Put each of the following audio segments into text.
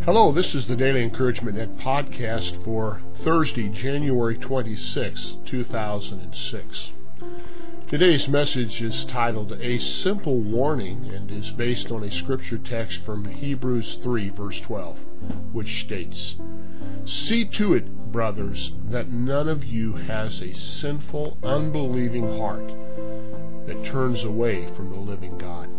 Hello, this is the Daily Encouragement Net podcast for Thursday, January 26, 2006. Today's message is titled A Simple Warning and is based on a scripture text from Hebrews 3, verse 12, which states, "See to it, brothers, that none of you has a sinful, unbelieving heart that turns away from the living God."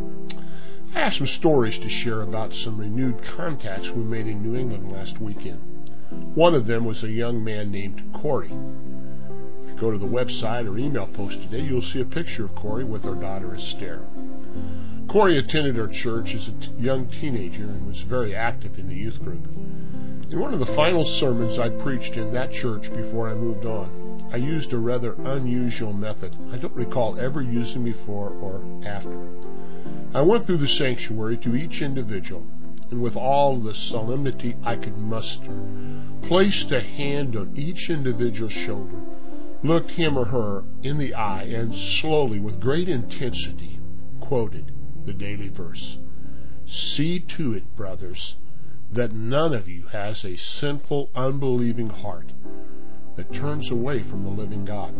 I have some stories to share about some renewed contacts we made in New England last weekend. One of them was a young man named Corey. If you go to the website or email post today, you'll see a picture of Corey with our daughter Esther. Corey attended our church as a young teenager and was very active in the youth group. In one of the final sermons I preached in that church before I moved on, I used a rather unusual method I don't recall ever using before or after. I went through the sanctuary to each individual, and with all the solemnity I could muster, placed a hand on each individual's shoulder, looked him or her in the eye, and slowly, with great intensity, quoted the daily verse, "See to it, brothers, that none of you has a sinful, unbelieving heart that turns away from the living God."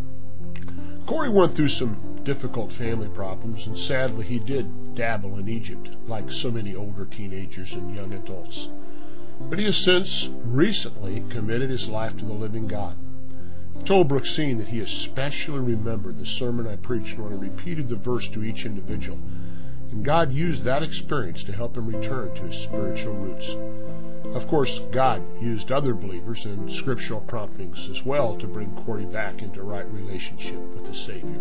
Corey went through some difficult family problems, and sadly he did dabble in Egypt, like so many older teenagers and young adults. But he has since recently committed his life to the living God. He told Brooksine that he especially remembered the sermon I preached when I repeated the verse to each individual, and God used that experience to help him return to his spiritual roots. Of course, God used other believers and scriptural promptings as well to bring Corey back into right relationship with the Savior.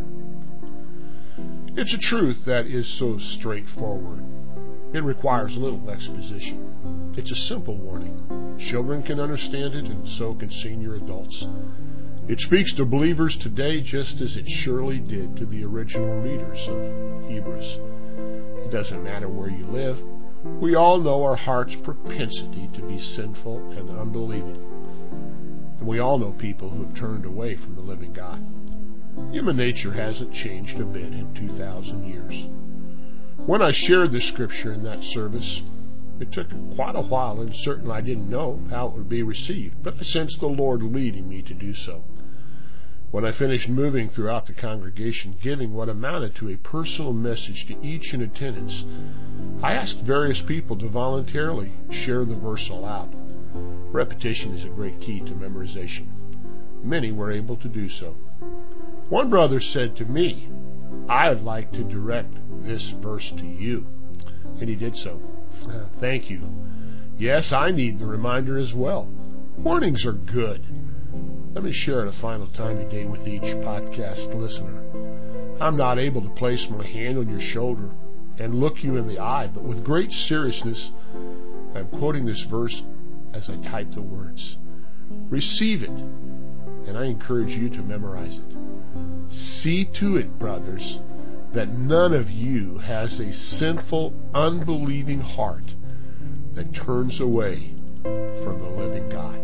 It's a truth that is so straightforward. It requires little exposition. It's a simple warning. Children can understand it, and so can senior adults. It speaks to believers today just as it surely did to the original readers of Hebrews. It doesn't matter where you live. We all know our heart's propensity to be sinful and unbelieving. And we all know people who have turned away from the living God. Human nature hasn't changed a bit in 2,000 years. When I shared this scripture in that service, it took quite a while, and certainly I didn't know how it would be received, but I sensed the Lord leading me to do so. When I finished moving throughout the congregation, giving what amounted to a personal message to each in attendance, I asked various people to voluntarily share the verse aloud. Repetition is a great key to memorization. Many were able to do so. One brother said to me, "I'd like to direct this verse to you," and he did so. Thank you. Yes, I need the reminder as well. Warnings are good. Let me share it a final time today with each podcast listener. I'm not able to place my hand on your shoulder and look you in the eye, but with great seriousness, I'm quoting this verse as I type the words. Receive it, and I encourage you to memorize it. See to it, brothers, that none of you has a sinful, unbelieving heart that turns away from the living God.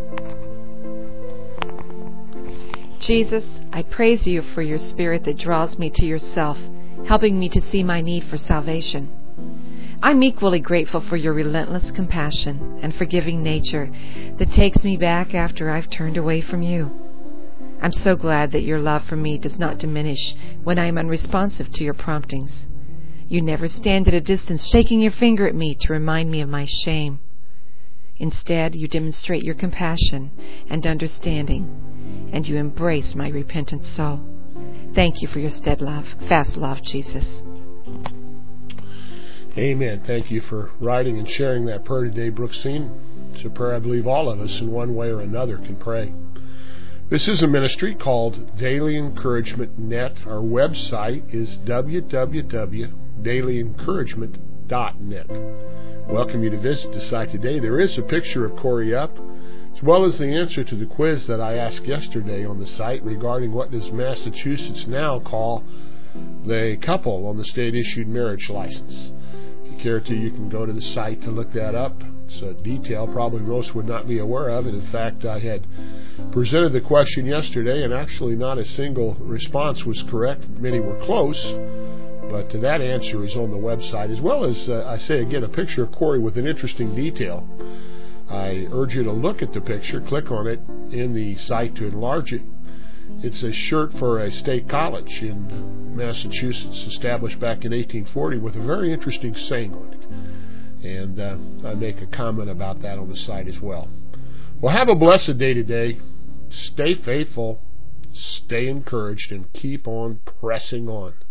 Jesus, I praise you for your Spirit that draws me to yourself, helping me to see my need for salvation. I'm equally grateful for your relentless compassion and forgiving nature that takes me back after I've turned away from you. I'm so glad that your love for me does not diminish when I am unresponsive to your promptings. You never stand at a distance shaking your finger at me to remind me of my shame. Instead, you demonstrate your compassion and understanding, and you embrace my repentant soul. Thank you for your steadfast love, Jesus. Amen. Thank you for writing and sharing that prayer today, Brooksine. It's a prayer I believe all of us in one way or another can pray. This is a ministry called Daily Encouragement Net. Our website is www.dailyencouragement.net. Welcome you to visit the site today. There is a picture of Corey up, as well as the answer to the quiz that I asked yesterday on the site regarding what does Massachusetts now call the couple on the state-issued marriage license. If you care to, you can go to the site to look that up. It's a detail probably most would not be aware of, and in fact I had presented the question yesterday, and actually not a single response was correct. Many were close, But that answer is on the website, as well as, I say again, a picture of Corey with an interesting detail. I urge you to look at the picture, click on it in the site to enlarge it. It's a shirt for a state college in Massachusetts, established back in 1840, with a very interesting saying on it. And I make a comment about that on the site as well. Well, have a blessed day today. Stay faithful, stay encouraged, and keep on pressing on.